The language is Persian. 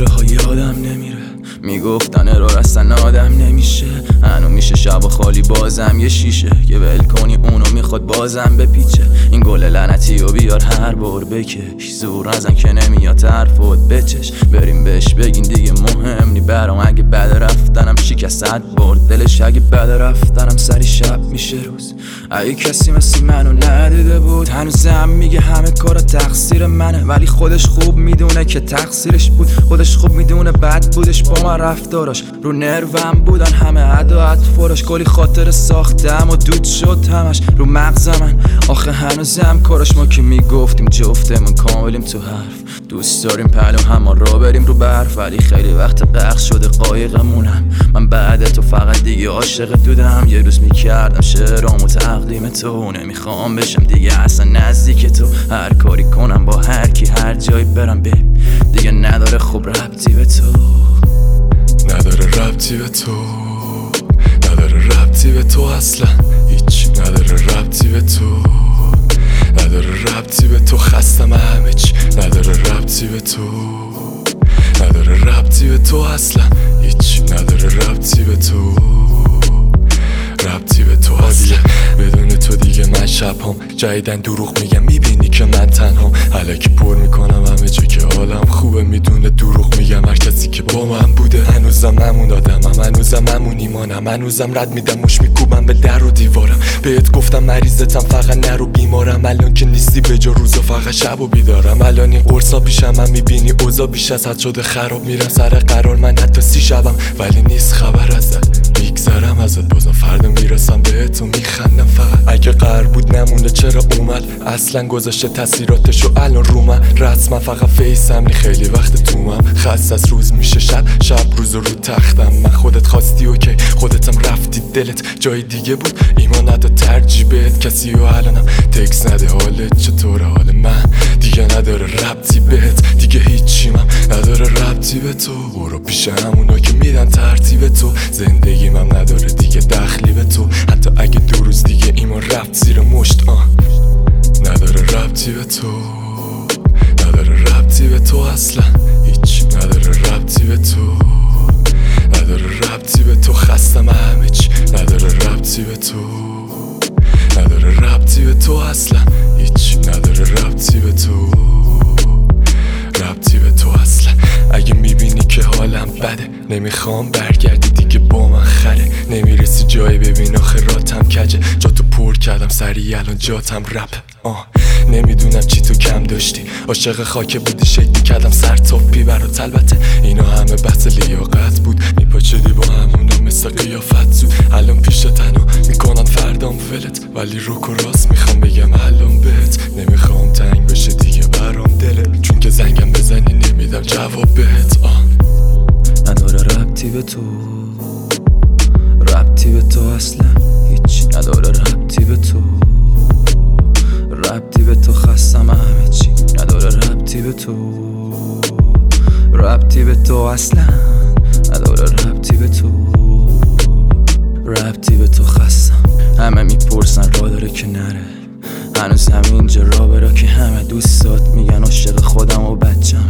خاطره ها یادم نمیره، میگفتن ارور اصلا آدم نمیشه. هنو میشه شب و خالی بازم یه شیشه که ول کنی اونو میخواد بازم بپیچه. این گل لعنتی و بیار هر بار بکش، زور نزن که نمیاد طرفت بچش. بریم بهش بگین دیگه مهم نی برام، اگه بد رفتنم شکست برد دلش، اگه بد رفتنم سری شب میشه روز. اگه کسی مثل منو ندیده بود، هنوزم میگه همه کارا تقصیر منه، ولی خودش خوب میدونه که تقصیرش بود. خودش خوب میدونه بد بودش با من رفتاراش، رو نروم بودن همه عد و اطفاراش. کلی خاطر ساختم و دود شد همش رو مغز من، آخه هنوزم کاراش. ما که میگفتیم جفتمون کاملیم تو حرف، دوست داریم پهلو همان را بریم رو برف، ولی خیلی وقت غرق شده قایقمونم. من بعد تو فقط دیگه عاشق دودم، یه روز میکردم شعرامو تقدیم تو، نمیخوام بشم دیگه اصلا نزدیک تو. هر کاری کنم با هر کی هر جایی برم دیگه نداره خوب ربطی به تو، نداره ربطی به تو، نداره ربطی به تو اصلا هیچ، نداره ربطی به تو، نداره ربطی به تو. خستم همه چی، نداره ربطی به تو، نداره ربطی به تو اصلا هیچ، نداره ربطی به تو، ربطی به تو اصلا. بدون تو دیگه من شبام جدیدن دروغ میگم، میبینی که من تنهام، الکی پر میکنم همه جا که حالم خوبه. میدونه دروغ میگم هر کسی که با من بوده، هنوزم همون آدمم، هنوزم همون ایمانم، هنوزم رد میدم مش میکوبم به در و دیوارم. بهت گفتم مریضتم فقط نرو بیمارم، الان که نیستی به جا روزا فقط شب و بیدارم. الان این قرصا پیشم هم میبینی اوضاع بیش از حد شده خراب، میرم سر قرار من حتی 30 شبم، ولی نیست خبر ازت، میگذرم ازت بازم فردا میرسم بهت و میخندم فقط. اگه قرار بود نمونه چرا اومد، اصلا گذاشته تاثیراتشو الان رو من. رسما فقط فیسم نی خیلی وقت تومم، خست از روز میشه شب، شب روز رو تختم. من خودت خواستی اوکی، خودتم رفتی دلت جای دیگه بود، ایمان نداد ترجیح بهت کسی و الانم تکس نده حالت چطوره. حال من دیگه نداره ربطی بهت، دیگه هیچیم هم نداره ربطی به تو. برو پیش همونا که میدن ترتیب تو، زندگیم هم نداره دیگه دخلی به تو. حتی اگه 2 روز دیگه ایمان رفت زیر مشت نداره ربطی به تو، نداره ربطی به تو اصلا هیچ، نداره ربطی به تو، نداره ربطی به تو. خستم همه چی، نداره ربطی به تو، نداره ربطی به تو اصلا هیچ، نداره ربطی به تو، ربطی به تو اصلا. اگه میبینی که حالم بده، نمیخوام برگردی دیگه با من خره، نمیرسی جایی ببین آخه راتم کجه، جا تو پر کردم سری الان جاتم رپ. نمیدونم چی تو کم داشتی، عاشق خاک بودی شکلی کردم سر توپی برات. البته اینا همه بحث لیاقت بود، میپاچدی با همونا مثل قیافت زود. الان پیش تنها میکنن فردام ولت، ولی روک و راست میخوام بگم الان بهت. نمیخوام تنگ بشه دیگه برام دلت، چون که زنگم بزنی نمیدم جواب بهت. نداره ربطی به تو، ربطی به تو اصلا هیچ، نداره ربطی به تو، ربطی به تو. خستم همه چی، نداره ربطی به تو، ربطی به تو اصلا نداره ربطی به تو، ربطی به تو. خستم همه میپرسن را داره که نره، هنوز همینجا را برا که همه دوستات میگن عاشق خودم و بچم.